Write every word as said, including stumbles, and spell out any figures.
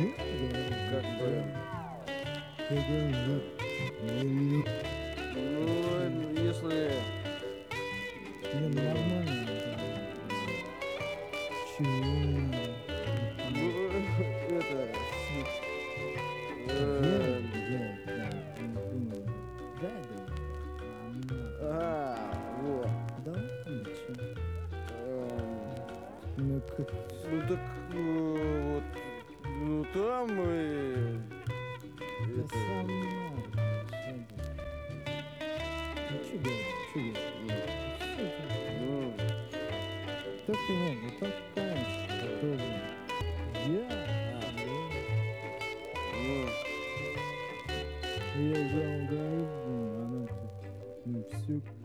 Как бы. Не, Ну, если... ну нормально. Чего? Ну, это... Дядя, э, дядя, дядя, дядя, А, вот. да ладно, чё? Эм, Ну как, Ну так э, вот, ну там и да это, сам надо, что ты? Ну чё говоришь, чё говоришь? Что ты? ну, Только нет, ну так, конечно, тоже. Я, а, ну, я же вам говорю, блин, она тут, ну, все